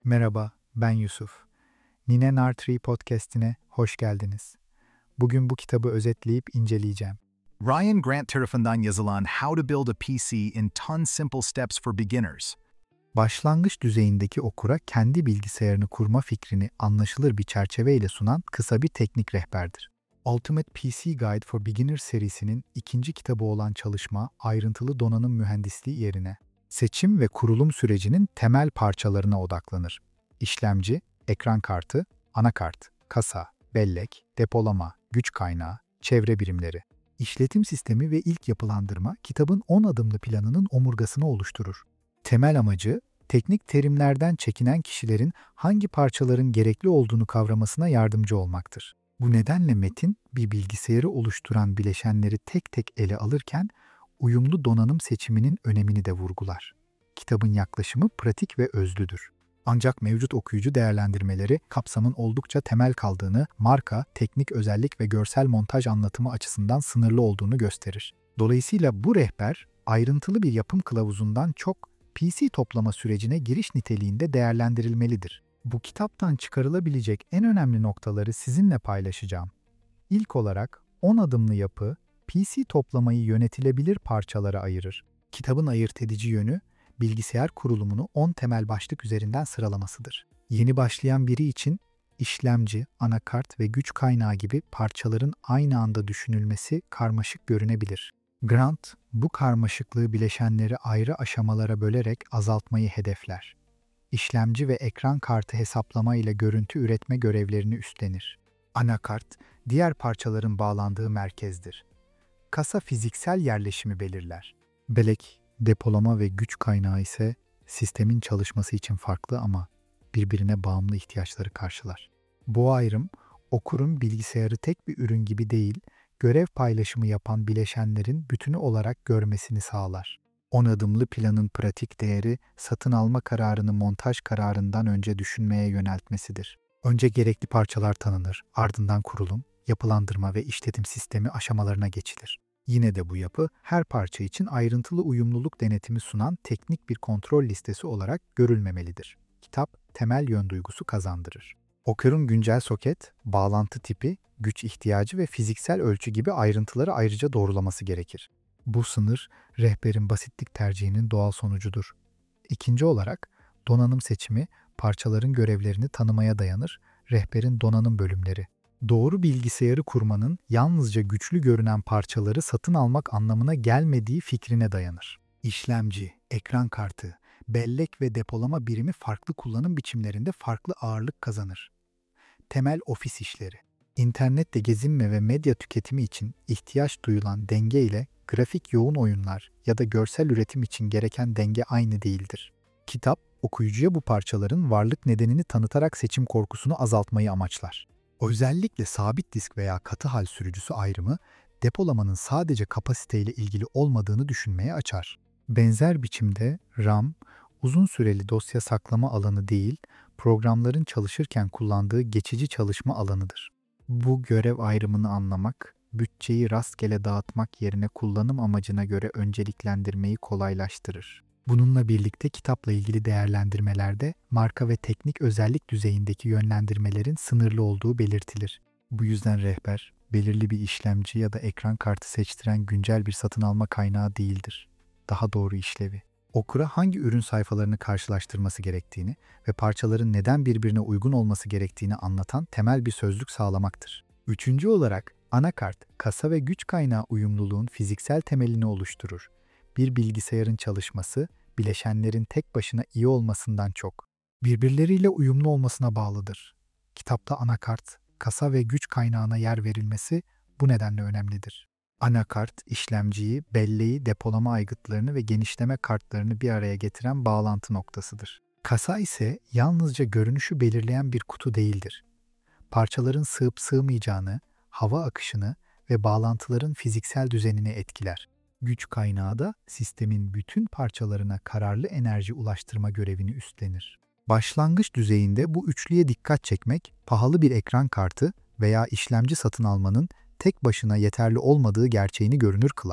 Merhaba, ben Yusuf. Nine Nartree podcast'ine hoş geldiniz. Bugün bu kitabı özetleyip inceleyeceğim. Ryan Grant tarafından yazılan How to Build a PC in 10 Simple Steps for Beginners. Başlangıç düzeyindeki okura kendi bilgisayarını kurma fikrini anlaşılır bir çerçeveyle sunan kısa bir teknik rehberdir. Ultimate PC Guide for Beginners serisinin ikinci kitabı olan çalışma, ayrıntılı donanım mühendisliği yerine seçim ve kurulum sürecinin temel parçalarına odaklanır. İşlemci, ekran kartı, anakart, kasa, bellek, depolama, güç kaynağı, çevre birimleri. İşletim sistemi ve ilk yapılandırma kitabın 10 adımlı planının omurgasını oluşturur. Temel amacı, teknik terimlerden çekinen kişilerin hangi parçaların gerekli olduğunu kavramasına yardımcı olmaktır. Bu nedenle metin, bir bilgisayarı oluşturan bileşenleri tek tek ele alırken, uyumlu donanım seçiminin önemini de vurgular. Kitabın yaklaşımı pratik ve özlüdür. Ancak mevcut okuyucu değerlendirmeleri kapsamın oldukça temel kaldığını, marka, teknik özellik ve görsel montaj anlatımı açısından sınırlı olduğunu gösterir. Dolayısıyla bu rehber, ayrıntılı bir yapım kılavuzundan çok PC toplama sürecine giriş niteliğinde değerlendirilmelidir. Bu kitaptan çıkarılabilecek en önemli noktaları sizinle paylaşacağım. İlk olarak 10 adımlı yapı, PC toplamayı yönetilebilir parçalara ayırır. Kitabın ayırt edici yönü, bilgisayar kurulumunu 10 temel başlık üzerinden sıralamasıdır. Yeni başlayan biri için işlemci, anakart ve güç kaynağı gibi parçaların aynı anda düşünülmesi karmaşık görünebilir. Grant, bu karmaşıklığı bileşenleri ayrı aşamalara bölerek azaltmayı hedefler. İşlemci ve ekran kartı hesaplama ile görüntü üretme görevlerini üstlenir. Anakart, diğer parçaların bağlandığı merkezdir. Kasa fiziksel yerleşimi belirler. Bellek, depolama ve güç kaynağı ise sistemin çalışması için farklı ama birbirine bağımlı ihtiyaçları karşılar. Bu ayrım, okurun bilgisayarı tek bir ürün gibi değil, görev paylaşımı yapan bileşenlerin bütünü olarak görmesini sağlar. 10 adımlı planın pratik değeri, satın alma kararını montaj kararından önce düşünmeye yöneltmesidir. Önce gerekli parçalar tanınır, ardından kurulum, yapılandırma ve işletim sistemi aşamalarına geçilir. Yine de bu yapı, her parça için ayrıntılı uyumluluk denetimi sunan teknik bir kontrol listesi olarak görülmemelidir. Kitap, temel yön duygusu kazandırır. Okurun güncel soket, bağlantı tipi, güç ihtiyacı ve fiziksel ölçü gibi ayrıntıları ayrıca doğrulaması gerekir. Bu sınır, rehberin basitlik tercihinin doğal sonucudur. İkinci olarak, donanım seçimi, parçaların görevlerini tanımaya dayanır, rehberin donanım bölümleri. Doğru bilgisayarı kurmanın yalnızca güçlü görünen parçaları satın almak anlamına gelmediği fikrine dayanır. İşlemci, ekran kartı, bellek ve depolama birimi farklı kullanım biçimlerinde farklı ağırlık kazanır. Temel ofis işleri. İnternette gezinme ve medya tüketimi için ihtiyaç duyulan denge ile grafik yoğun oyunlar ya da görsel üretim için gereken denge aynı değildir. Kitap, okuyucuya bu parçaların varlık nedenini tanıtarak seçim korkusunu azaltmayı amaçlar. Özellikle sabit disk veya katı hal sürücüsü ayrımı, depolamanın sadece kapasiteyle ilgili olmadığını düşünmeye açar. Benzer biçimde RAM, uzun süreli dosya saklama alanı değil, programların çalışırken kullandığı geçici çalışma alanıdır. Bu görev ayrımını anlamak, bütçeyi rastgele dağıtmak yerine kullanım amacına göre önceliklendirmeyi kolaylaştırır. Bununla birlikte kitapla ilgili değerlendirmelerde marka ve teknik özellik düzeyindeki yönlendirmelerin sınırlı olduğu belirtilir. Bu yüzden rehber, belirli bir işlemci ya da ekran kartı seçtiren güncel bir satın alma kaynağı değildir. Daha doğru işlevi. Okura hangi ürün sayfalarını karşılaştırması gerektiğini ve parçaların neden birbirine uygun olması gerektiğini anlatan temel bir sözlük sağlamaktır. Üçüncü olarak, anakart, kasa ve güç kaynağı uyumluluğun fiziksel temelini oluşturur. Bir bilgisayarın çalışması, bileşenlerin tek başına iyi olmasından çok, birbirleriyle uyumlu olmasına bağlıdır. Kitapta anakart, kasa ve güç kaynağına yer verilmesi bu nedenle önemlidir. Anakart, işlemciyi, belleği, depolama aygıtlarını ve genişleme kartlarını bir araya getiren bağlantı noktasıdır. Kasa ise yalnızca görünüşü belirleyen bir kutu değildir. Parçaların sığıp sığmayacağını, hava akışını ve bağlantıların fiziksel düzenini etkiler. Güç kaynağı da sistemin bütün parçalarına kararlı enerji ulaştırma görevini üstlenir. Başlangıç düzeyinde bu üçlüye dikkat çekmek, pahalı bir ekran kartı veya işlemci satın almanın tek başına yeterli olmadığı gerçeğini görünür kılar.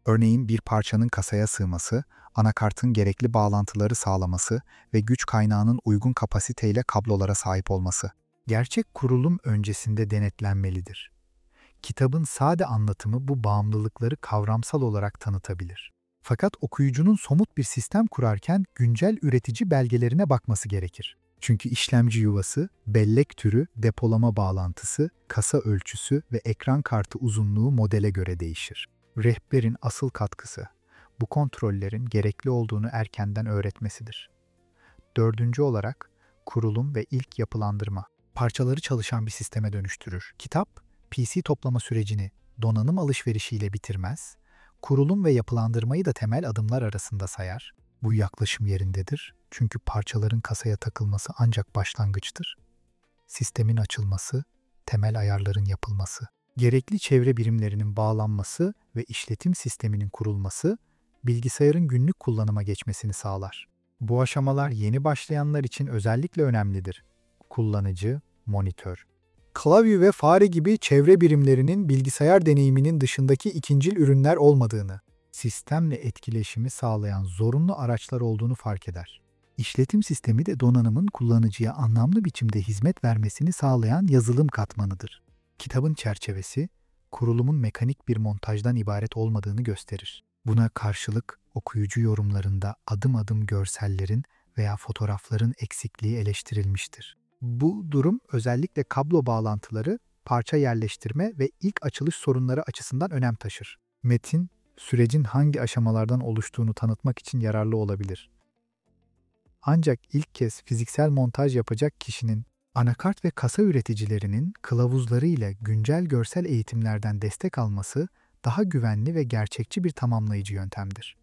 Örneğin bir parçanın kasaya sığması, anakartın gerekli bağlantıları sağlaması ve güç kaynağının uygun kapasiteyle kablolara sahip olması. Gerçek kurulum öncesinde denetlenmelidir. Kitabın sade anlatımı bu bağımlılıkları kavramsal olarak tanıtabilir. Fakat okuyucunun somut bir sistem kurarken güncel üretici belgelerine bakması gerekir. Çünkü işlemci yuvası, bellek türü, depolama bağlantısı, kasa ölçüsü ve ekran kartı uzunluğu modele göre değişir. Rehberin asıl katkısı, bu kontrollerin gerekli olduğunu erkenden öğretmesidir. Dördüncü olarak, kurulum ve ilk yapılandırma. Parçaları çalışan bir sisteme dönüştürür. Kitap, PC toplama sürecini donanım alışverişiyle bitirmez, kurulum ve yapılandırmayı da temel adımlar arasında sayar. Bu yaklaşım yerindedir çünkü parçaların kasaya takılması ancak başlangıçtır. Sistemin açılması, temel ayarların yapılması, gerekli çevre birimlerinin bağlanması ve işletim sisteminin kurulması, bilgisayarın günlük kullanıma geçmesini sağlar. Bu aşamalar yeni başlayanlar için özellikle önemlidir. Kullanıcı, monitör, klavye ve fare gibi çevre birimlerinin bilgisayar deneyiminin dışındaki ikincil ürünler olmadığını, sistemle etkileşimi sağlayan zorunlu araçlar olduğunu fark eder. İşletim sistemi de donanımın kullanıcıya anlamlı biçimde hizmet vermesini sağlayan yazılım katmanıdır. Kitabın çerçevesi, kurulumun mekanik bir montajdan ibaret olmadığını gösterir. Buna karşılık okuyucu yorumlarında adım adım görsellerin veya fotoğrafların eksikliği eleştirilmiştir. Bu durum özellikle kablo bağlantıları, parça yerleştirme ve ilk açılış sorunları açısından önem taşır. Metin, sürecin hangi aşamalardan oluştuğunu tanıtmak için yararlı olabilir. Ancak ilk kez fiziksel montaj yapacak kişinin, anakart ve kasa üreticilerinin kılavuzları ile güncel görsel eğitimlerden destek alması daha güvenli ve gerçekçi bir tamamlayıcı yöntemdir.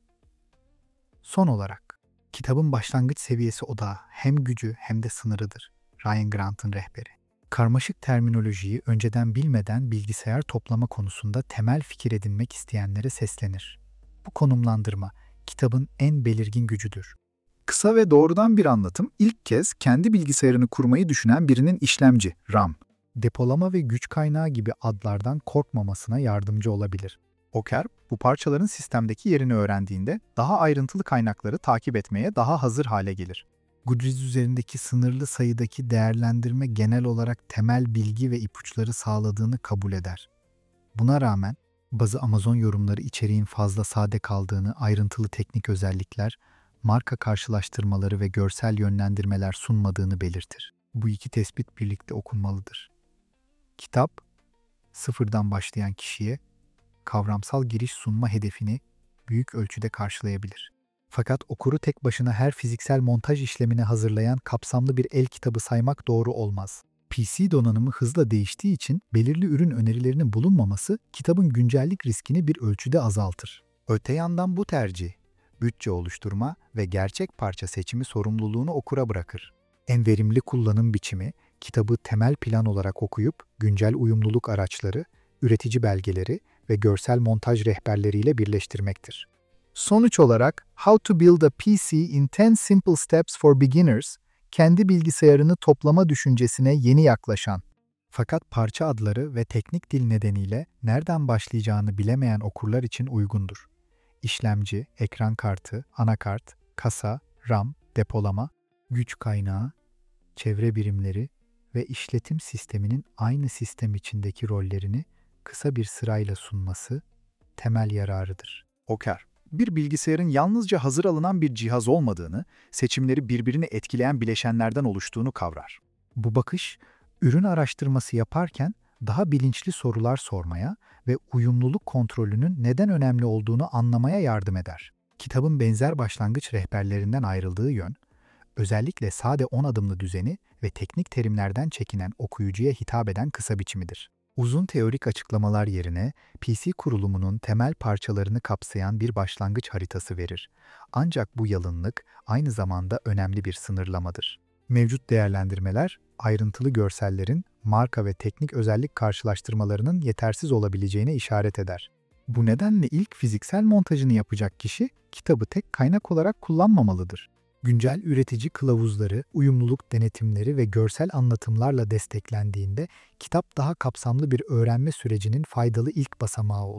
Son olarak, kitabın başlangıç seviyesi odağı hem gücü hem de sınırıdır. Ryan Grant'ın rehberi. Karmaşık terminolojiyi önceden bilmeden bilgisayar toplama konusunda temel fikir edinmek isteyenlere seslenir. Bu konumlandırma, kitabın en belirgin gücüdür. Kısa ve doğrudan bir anlatım ilk kez kendi bilgisayarını kurmayı düşünen birinin işlemci, RAM. Depolama ve güç kaynağı gibi adlardan korkmamasına yardımcı olabilir. Oker, bu parçaların sistemdeki yerini öğrendiğinde daha ayrıntılı kaynakları takip etmeye daha hazır hale gelir. Goodreads üzerindeki sınırlı sayıdaki değerlendirme genel olarak temel bilgi ve ipuçları sağladığını kabul eder. Buna rağmen bazı Amazon yorumları içeriğin fazla sade kaldığını, ayrıntılı teknik özellikler, marka karşılaştırmaları ve görsel yönlendirmeler sunmadığını belirtir. Bu iki tespit birlikte okunmalıdır. Kitap, sıfırdan başlayan kişiye kavramsal giriş sunma hedefini büyük ölçüde karşılayabilir. Fakat okuru tek başına her fiziksel montaj işlemine hazırlayan kapsamlı bir el kitabı saymak doğru olmaz. PC donanımı hızla değiştiği için belirli ürün önerilerinin bulunmaması kitabın güncellik riskini bir ölçüde azaltır. Öte yandan bu tercih, bütçe oluşturma ve gerçek parça seçimi sorumluluğunu okura bırakır. En verimli kullanım biçimi, kitabı temel plan olarak okuyup güncel uyumluluk araçları, üretici belgeleri ve görsel montaj rehberleriyle birleştirmektir. Sonuç olarak How to Build a PC in 10 Simple Steps for Beginners, kendi bilgisayarını toplama düşüncesine yeni yaklaşan, fakat parça adları ve teknik dil nedeniyle nereden başlayacağını bilemeyen okurlar için uygundur. İşlemci, ekran kartı, anakart, kasa, RAM, depolama, güç kaynağı, çevre birimleri ve işletim sisteminin aynı sistem içindeki rollerini kısa bir sırayla sunması temel yararıdır. Oker, bir bilgisayarın yalnızca hazır alınan bir cihaz olmadığını, seçimleri birbirini etkileyen bileşenlerden oluştuğunu kavrar. Bu bakış, ürün araştırması yaparken daha bilinçli sorular sormaya ve uyumluluk kontrolünün neden önemli olduğunu anlamaya yardım eder. Kitabın benzer başlangıç rehberlerinden ayrıldığı yön, özellikle sade 10 adımlı düzeni ve teknik terimlerden çekinen okuyucuya hitap eden kısa biçimidir. Uzun teorik açıklamalar yerine PC kurulumunun temel parçalarını kapsayan bir başlangıç haritası verir. Ancak bu yalınlık aynı zamanda önemli bir sınırlamadır. Mevcut değerlendirmeler, ayrıntılı görsellerin, marka ve teknik özellik karşılaştırmalarının yetersiz olabileceğine işaret eder. Bu nedenle ilk fiziksel montajını yapacak kişi, kitabı tek kaynak olarak kullanmamalıdır. Güncel üretici kılavuzları, uyumluluk denetimleri ve görsel anlatımlarla desteklendiğinde kitap daha kapsamlı bir öğrenme sürecinin faydalı ilk basamağı olur.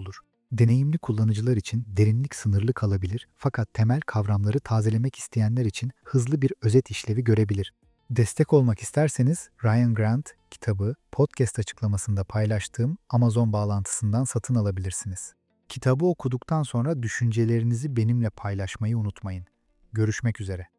Deneyimli kullanıcılar için derinlik sınırlı kalabilir, fakat temel kavramları tazelemek isteyenler için hızlı bir özet işlevi görebilir. Destek olmak isterseniz Ryan Grant kitabı podcast açıklamasında paylaştığım Amazon bağlantısından satın alabilirsiniz. Kitabı okuduktan sonra düşüncelerinizi benimle paylaşmayı unutmayın. Görüşmek üzere.